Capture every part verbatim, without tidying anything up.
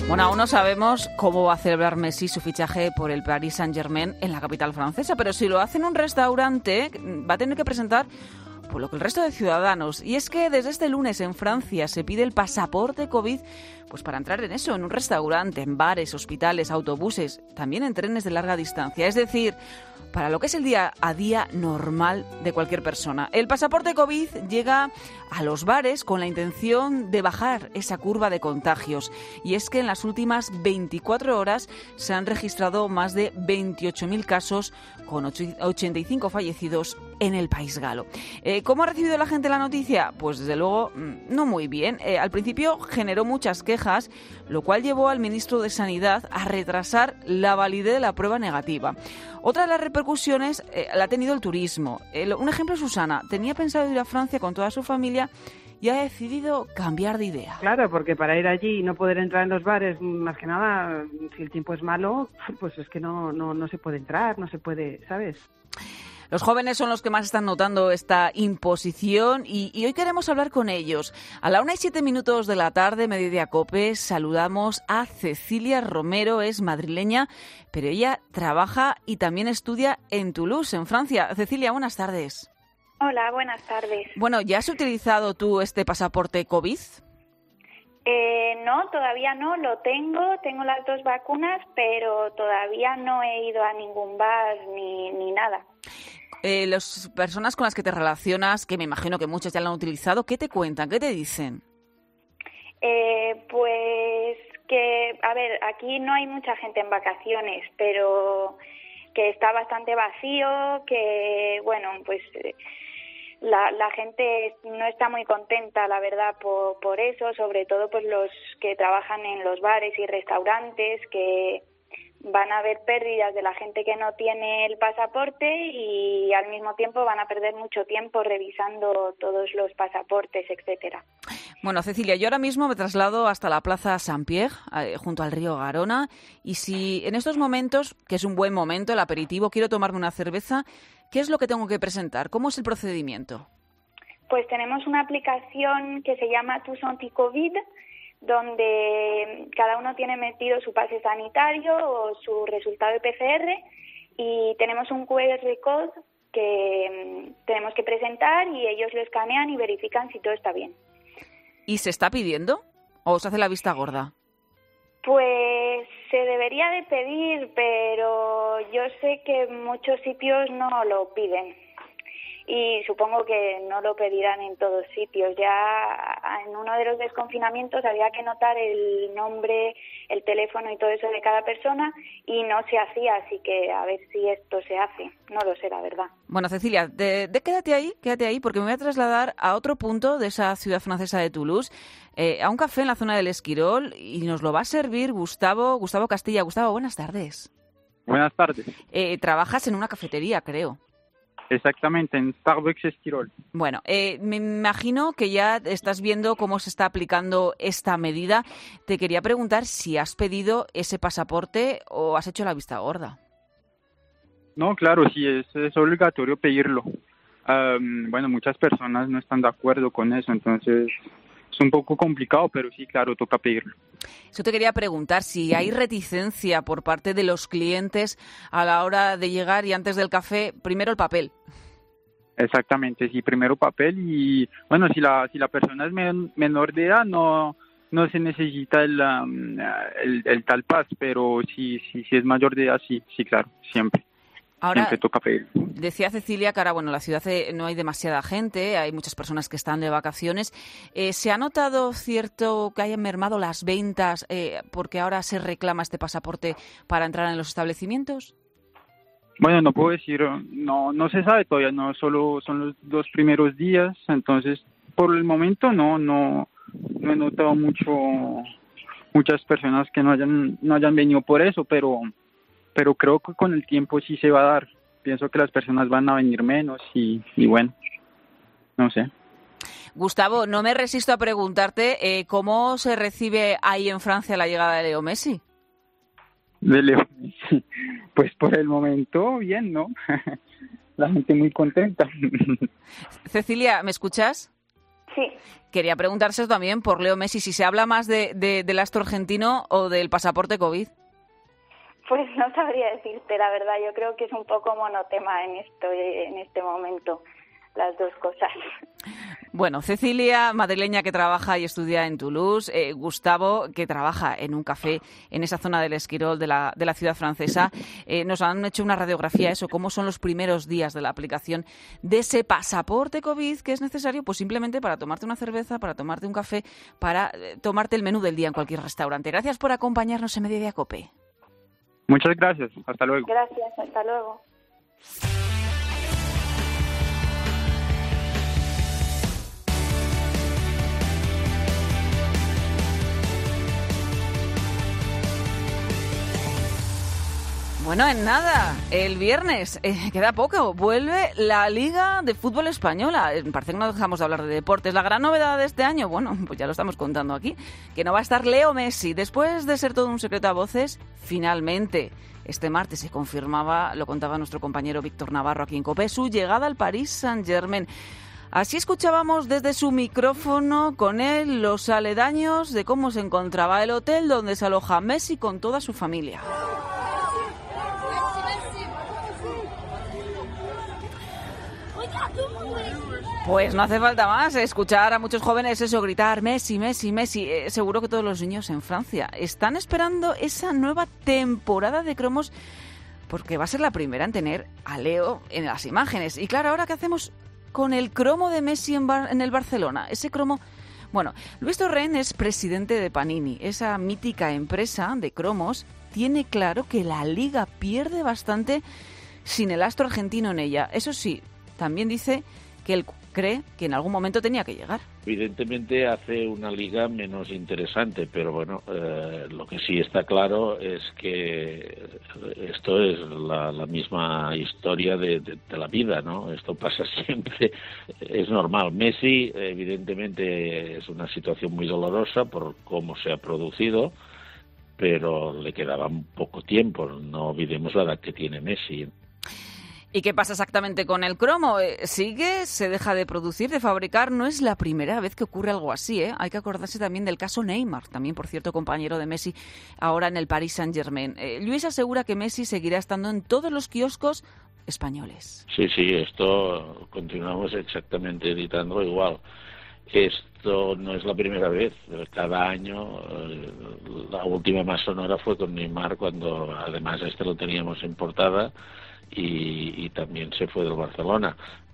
Bueno, aún no sabemos cómo va a celebrar Messi su fichaje por el Paris Saint-Germain en la capital francesa, pero si lo hace en un restaurante va a tener que presentar por lo que el resto de ciudadanos. Y es que desde este lunes en Francia se pide el pasaporte COVID pues para entrar en eso, en un restaurante, en bares, hospitales, autobuses, también en trenes de larga distancia. Es decir, para lo que es el día a día normal de cualquier persona. El pasaporte COVID llega a los bares con la intención de bajar esa curva de contagios. Y es que en las últimas veinticuatro horas se han registrado más de veintiocho mil casos con ochenta y cinco fallecidos en el país galo. Eh, ¿Cómo ha recibido la gente la noticia? Pues desde luego no muy bien. Eh, al principio generó muchas quejas, lo cual llevó al ministro de Sanidad a retrasar la validez de la prueba negativa. Otra de las repercusiones eh, la ha tenido el turismo. Eh, un ejemplo, Susana, tenía pensado ir a Francia con toda su familia y ha decidido cambiar de idea. Claro, porque para ir allí y no poder entrar en los bares, más que nada, si el tiempo es malo, pues es que no, no, no se puede entrar, no se puede, ¿sabes? Los jóvenes son los que más están notando esta imposición y, y hoy queremos hablar con ellos. A la una y siete minutos de la tarde, Mediodía Cope, saludamos a Cecilia Romero, es madrileña, pero ella trabaja y también estudia en Toulouse, en Francia. Cecilia, buenas tardes. Hola, buenas tardes. Bueno, ¿ya has utilizado tú este pasaporte COVID? Eh, no, todavía no, lo tengo, tengo las dos vacunas, pero todavía no he ido a ningún bar ni, ni nada. Eh, las personas con las que te relacionas, que me imagino que muchas ya lo han utilizado, ¿qué te cuentan? ¿Qué te dicen? Eh, pues que, a ver, aquí no hay mucha gente en vacaciones, pero que está bastante vacío, que, bueno, pues la, la gente no está muy contenta, la verdad, por, por eso, sobre todo pues los que trabajan en los bares y restaurantes, que van a haber pérdidas de la gente que no tiene el pasaporte y al mismo tiempo van a perder mucho tiempo revisando todos los pasaportes, etcétera. Bueno, Cecilia, yo ahora mismo me traslado hasta la Plaza Saint-Pierre, eh, junto al río Garona, y si en estos momentos, que es un buen momento, el aperitivo, quiero tomarme una cerveza, ¿qué es lo que tengo que presentar? ¿Cómo es el procedimiento? Pues tenemos una aplicación que se llama Tous Anti-Covid, donde cada uno tiene metido su pase sanitario o su resultado de P C R y tenemos un cu erre code que tenemos que presentar y ellos lo escanean y verifican si todo está bien. ¿Y se está pidiendo o se hace la vista gorda? Pues se debería de pedir, pero yo sé que muchos sitios no lo piden. Y supongo que no lo pedirán en todos sitios. Ya en uno de los desconfinamientos había que notar el nombre, el teléfono y todo eso de cada persona y no se hacía, así que a ver si esto se hace. No lo sé, la verdad. Bueno, Cecilia, de, de, quédate ahí, quédate ahí, porque me voy a trasladar a otro punto de esa ciudad francesa de Toulouse, eh, a un café en la zona del Esquirol, y nos lo va a servir Gustavo, Gustavo Castilla. Gustavo, buenas tardes. Buenas tardes. Eh, trabajas en una cafetería, creo. Exactamente, en Starbucks Esquirol. Bueno, eh, me imagino que ya estás viendo cómo se está aplicando esta medida. Te quería preguntar si has pedido ese pasaporte o has hecho la vista gorda. No, claro, sí, es, es obligatorio pedirlo. Um, bueno, muchas personas no están de acuerdo con eso, entonces es un poco complicado, pero sí, claro, toca pedirlo. Eso te quería preguntar, si hay reticencia por parte de los clientes a la hora de llegar y antes del café, primero el papel. Exactamente, sí, primero papel y, bueno, si la si la persona es men- menor de edad, no no se necesita el, um, el, el tal pas, pero si, si, si es mayor de edad, sí, sí, claro, siempre. Ahora, siempre toca pedir. Decía Cecilia que ahora, bueno, en la ciudad no hay demasiada gente, hay muchas personas que están de vacaciones. Eh, ¿Se ha notado cierto que hayan mermado las ventas eh, porque ahora se reclama este pasaporte para entrar en los establecimientos? Bueno, no puedo decir, no no se sabe todavía, no solo son los dos primeros días, entonces por el momento no no no he notado mucho muchas personas que no hayan no hayan venido por eso, pero pero creo que con el tiempo sí se va a dar. Pienso que las personas van a venir menos y, y bueno, no sé. Gustavo, no me resisto a preguntarte eh, ¿cómo se recibe ahí en Francia la llegada de Leo Messi? De Leo Messi, pues por el momento bien, ¿no? La gente muy contenta. Cecilia, ¿me escuchas? Sí. Quería preguntarse también por Leo Messi, si se habla más de, de, del astro argentino o del pasaporte COVID. Pues no sabría decirte, la verdad. Yo creo que es un poco monotema en esto, en este momento, las dos cosas. Bueno, Cecilia, madrileña que trabaja y estudia en Toulouse, eh, Gustavo, que trabaja en un café en esa zona del Esquirol de la, de la ciudad francesa, eh, nos han hecho una radiografía de eso, cómo son los primeros días de la aplicación de ese pasaporte COVID que es necesario pues simplemente para tomarte una cerveza, para tomarte un café, para eh, tomarte el menú del día en cualquier restaurante. Gracias por acompañarnos en Mediodía Cope. Muchas gracias. Hasta luego. Gracias, hasta luego. Bueno, en nada, el viernes, eh, queda poco, vuelve la Liga de Fútbol Española. Eh, parece que no dejamos de hablar de deportes. La gran novedad de este año, bueno, pues ya lo estamos contando aquí, que no va a estar Leo Messi. Después de ser todo un secreto a voces, finalmente, este martes se confirmaba, lo contaba nuestro compañero Víctor Navarro aquí en COPE, su llegada al Paris Saint-Germain. Así escuchábamos desde su micrófono con él los aledaños de cómo se encontraba el hotel donde se aloja Messi con toda su familia. Pues no hace falta más escuchar a muchos jóvenes eso, gritar Messi, Messi, Messi. Eh, seguro que todos los niños en Francia están esperando esa nueva temporada de cromos porque va a ser la primera en tener a Leo en las imágenes. Y claro, ahora ¿qué hacemos con el cromo de Messi en, Bar- en el Barcelona? Ese cromo... Bueno, Luis Torrent es presidente de Panini, esa mítica empresa de cromos. Tiene claro que la Liga pierde bastante sin el astro argentino en ella. Eso sí, también dice que él cree que en algún momento tenía que llegar. Evidentemente hace una liga menos interesante, pero bueno, eh, lo que sí está claro es que esto es la, la misma historia de, de, de la vida, ¿no? Esto pasa siempre, es normal. Messi, evidentemente, es una situación muy dolorosa por cómo se ha producido, pero le quedaba poco tiempo. No olvidemos la edad que tiene Messi. ¿Y qué pasa exactamente con el cromo? ¿Sigue? ¿Se deja de producir, de fabricar? No es la primera vez que ocurre algo así, ¿eh? Hay que acordarse también del caso Neymar, también, por cierto, compañero de Messi, ahora en el Paris Saint-Germain. Eh, Luis asegura que Messi seguirá estando en todos los kioscos españoles. Sí, sí, esto continuamos exactamente editándolo igual. Esto no es la primera vez. Cada año, la última más sonora fue con Neymar, cuando además este lo teníamos en portada, Y, y también se fue del Barcelona.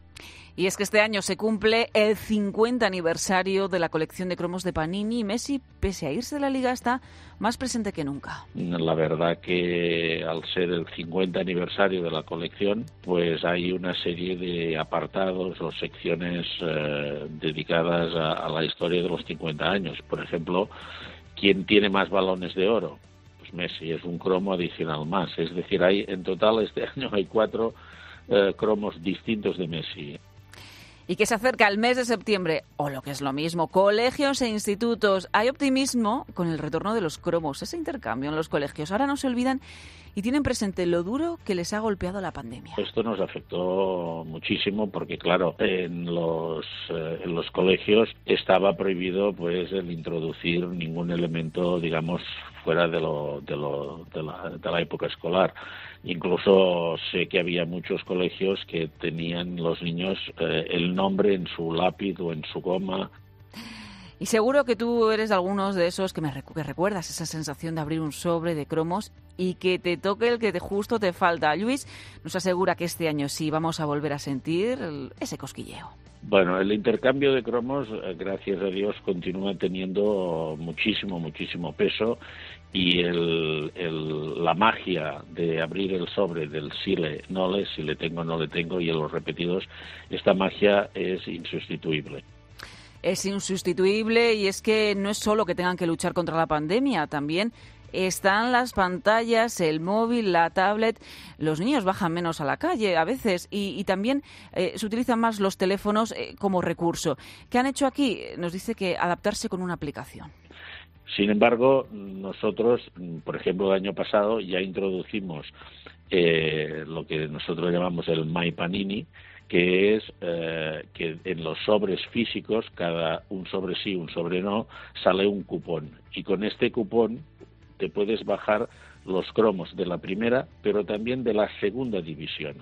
Y es que este año se cumple el cincuenta aniversario de la colección de cromos de Panini y Messi, pese a irse de la Liga, está más presente que nunca. La verdad que al ser el cincuenta aniversario de la colección, pues hay una serie de apartados o secciones eh, dedicadas a, a la historia de los cincuenta años. Por ejemplo, ¿quién tiene más balones de oro? Messi, es un cromo adicional más. Es decir, hay en total este año hay cuatro eh, cromos distintos de Messi. Y que se acerca el mes de septiembre, o lo que es lo mismo, colegios e institutos. Hay optimismo con el retorno de los cromos, ese intercambio en los colegios. Ahora no se olvidan y tienen presente lo duro que les ha golpeado la pandemia. Esto nos afectó muchísimo porque, claro, en los eh, en los colegios estaba prohibido pues el introducir ningún elemento, digamos, fuera de lo de lo de la, de la época escolar. Incluso sé que había muchos colegios que tenían los niños eh, el nombre en su lápiz o en su goma. Y seguro que tú eres de algunos de esos que me recu- que recuerdas esa sensación de abrir un sobre de cromos y que te toque el que te justo te falta. Luis nos asegura que este año sí vamos a volver a sentir el, ese cosquilleo. Bueno, el intercambio de cromos, gracias a Dios, continúa teniendo muchísimo, muchísimo peso, y el, el, la magia de abrir el sobre del si le, no le, si le tengo, no le tengo, y en los repetidos, esta magia es insustituible. Es insustituible, y es que no es solo que tengan que luchar contra la pandemia, también están las pantallas, el móvil, la tablet. Los niños bajan menos a la calle a veces y, y también eh, se utilizan más los teléfonos eh, como recurso. ¿Qué han hecho aquí? Nos dice que adaptarse con una aplicación. Sin embargo, nosotros, por ejemplo, el año pasado ya introducimos eh, lo que nosotros llamamos el My Panini, que es eh, que en los sobres físicos, cada un sobre sí, un sobre no, sale un cupón. Y con este cupón te puedes bajar los cromos de la primera, pero también de la segunda división.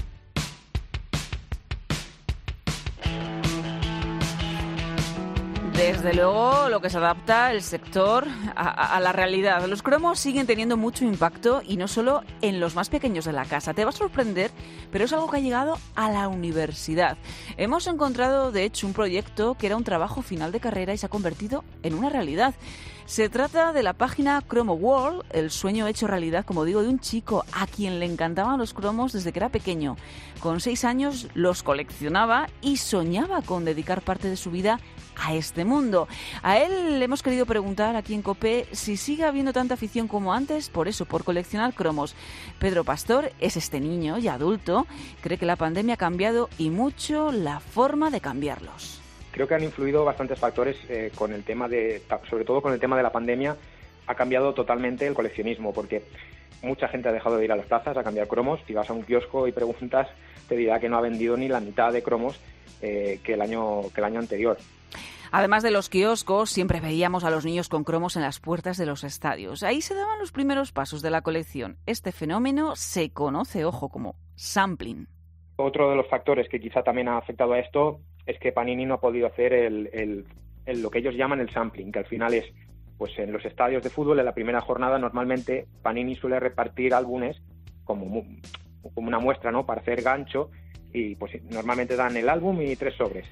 Desde luego, lo que se adapta el sector a, a la realidad. Los cromos siguen teniendo mucho impacto y no solo en los más pequeños de la casa. Te va a sorprender, pero es algo que ha llegado a la universidad. Hemos encontrado, de hecho, un proyecto que era un trabajo final de carrera y se ha convertido en una realidad. Se trata de la página Cromo World, el sueño hecho realidad, como digo, de un chico a quien le encantaban los cromos desde que era pequeño. Con seis años los coleccionaba y soñaba con dedicar parte de su vida a este mundo. A él le hemos querido preguntar aquí en COPE si sigue habiendo tanta afición como antes, por eso, por coleccionar cromos. Pedro Pastor es este niño y adulto, cree que la pandemia ha cambiado y mucho la forma de cambiarlos. Creo que han influido bastantes factores eh, con el tema de, sobre todo con el tema de la pandemia, ha cambiado totalmente el coleccionismo, porque mucha gente ha dejado de ir a las plazas a cambiar cromos. Si vas a un kiosco y preguntas, te dirá que no ha vendido ni la mitad de cromos eh, que el año que el año anterior. Además de los kioscos, siempre veíamos a los niños con cromos en las puertas de los estadios. Ahí se daban los primeros pasos de la colección. Este fenómeno se conoce, ojo, como sampling. Otro de los factores que quizá también ha afectado a esto es que Panini no ha podido hacer el, el, el, lo que ellos llaman el sampling, que al final es, pues en los estadios de fútbol, en la primera jornada, normalmente Panini suele repartir álbumes como, como una muestra, ¿no?, para hacer gancho, y pues normalmente dan el álbum y tres sobres.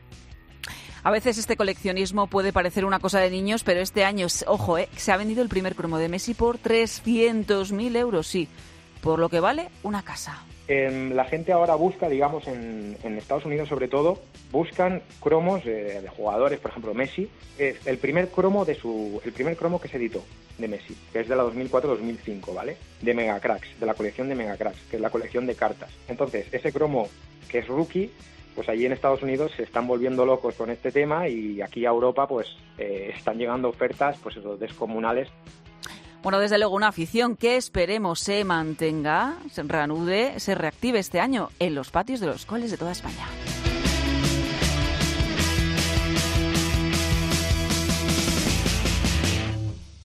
A veces este coleccionismo puede parecer una cosa de niños, pero este año, ojo, eh, se ha vendido el primer cromo de Messi por trescientos mil euros, sí, por lo que vale una casa. Eh, la gente ahora busca, digamos, en, en Estados Unidos sobre todo, buscan cromos eh, de jugadores, por ejemplo, Messi. Es el primer cromo de su, el primer cromo que se editó de Messi, que es de la dos mil cuatro dos mil cinco, ¿vale? De Mega Cracks, de la colección de Mega Cracks, que es la colección de cartas. Entonces, ese cromo que es rookie, pues allí en Estados Unidos se están volviendo locos con este tema, y aquí a Europa pues eh, están llegando ofertas, pues eso, descomunales. Bueno, desde luego una afición que esperemos se mantenga, se reanude, se reactive este año en los patios de los coles de toda España.